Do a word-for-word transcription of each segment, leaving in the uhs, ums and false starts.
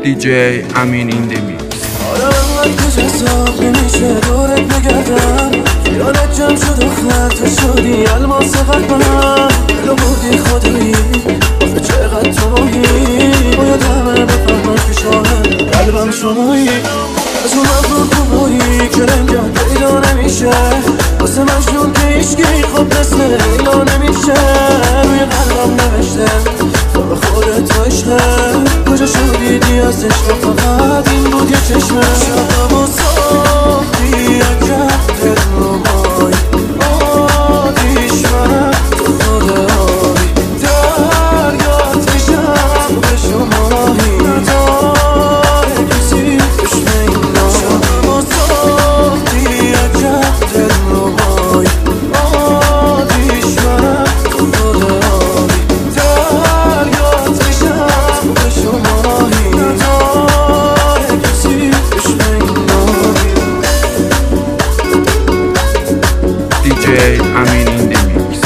دی جی امین این دمیکس. آره انقدر که جذاب نمیشه دورت بگردم، خیالت جمع شد و خط شدی الماس قلبم، دلو بردی خدایی آخه چقدر تو ماهی، باید همه بفهمن که شاهد قلبم شمایی، از اون مغرور خوبایی که رنگم پیدا نمیشه، واسه مجنون که ایشگی خوب مثل لیلا نمیشه، روی قلبم نوشته تو به خودت و عشقه، کجا شدیدی از عشق فقط این بود یه چشمه، شبم و ساختی اگر دل نمای آتیش من تو خود آبی دریات میشم به شماهی نداره کسی بشنه اینا، شبم و ساختی اگر دل نمای آتیش من تو خود آبی دریات میشم به شماهی نداره کسی بشنه اینا. دی جی امین این دمیکس.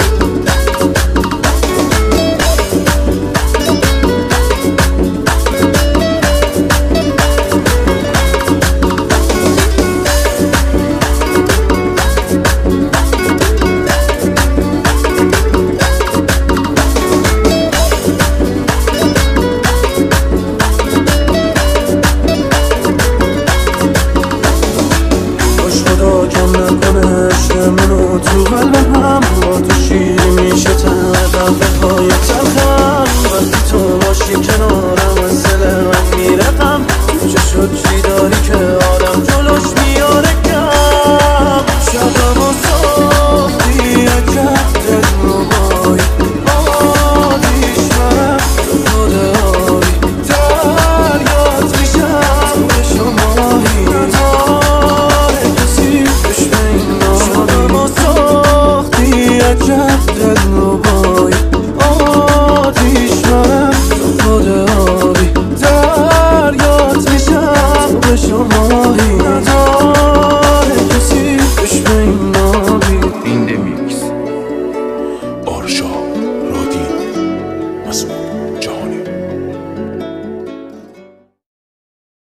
باش خدا کم نکنه عشق منو تو قلبم، با تو شیری میشه تقدقه های تلخم، وقتی تو باشی کنارم از دل من میره غم، چه شد چی داری که آدم جلوش میاره کم، شبم و ساختی اگر دل نمای آتیش من تو خود آبی دریات میشم به شماهی نداره کسی بشنه اینا، شبم و ساختی اگر دل نمای